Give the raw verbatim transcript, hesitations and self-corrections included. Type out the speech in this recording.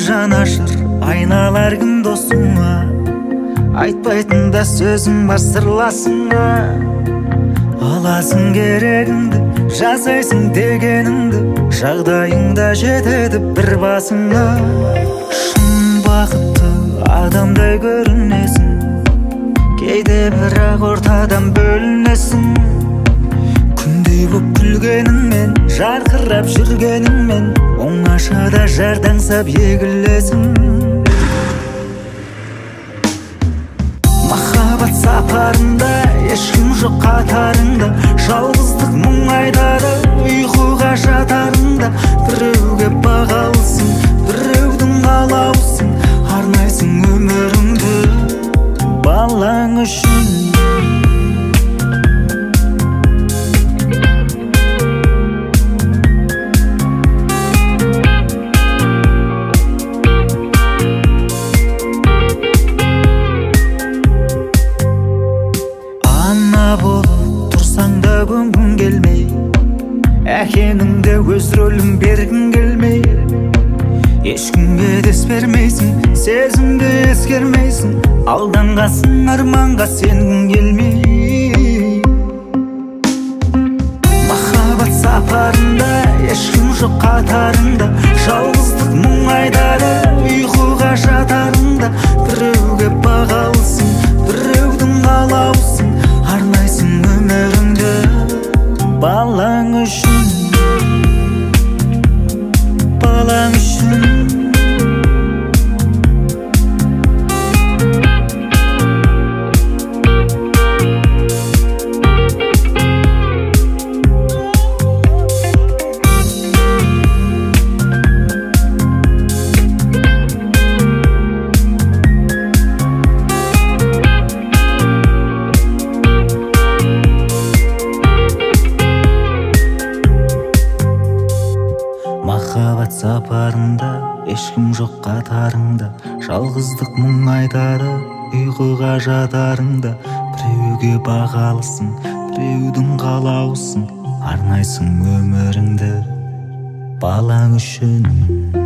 жанашыр айналар кім досыңа, айтпайтын да сөзім бар сырласыңа. Аласың керегіңді, жасайсың дегеніңді, жағдайыңда жетеді бір басыңа. Шын бақытты адамдай көрінесің, кейде бірақ ортадан бөлінесің. Күндей боп күлгеніңмен, жарқырап жүргеніңмен, оңашада жардаңсап егілесің. Махаббат сапарында ешкім жоқ қатарыңда, жалғыздық мұң айдары ұйқыға жатарында. Біреуге бағалысың, біреудің қалаусың, арнайсың өміріңді балаң үшін. Көнгің келмей, әкеңіңде өз рөлін бергің келмей, ешкімге дес бермейсің, сезімді ескермейсің, алданғасың арманға сенгің келмей. Махаббат сапарында ешкім жоқ қатарында, жалғыздық мұң айдары ұйқыға жатарында. Біреуге бағалысың, біреудің қалаусың, арнайсың өміріңді балаң үшін, балаң үшін. Махаббат сапарында ешкім жоқ қатарыңда, жалғыздық мұң айдары ұйқыға жатарыңда. Біреуге бағалысың, біреудің қалаусың, арнайсың өміріңді балаң үшін.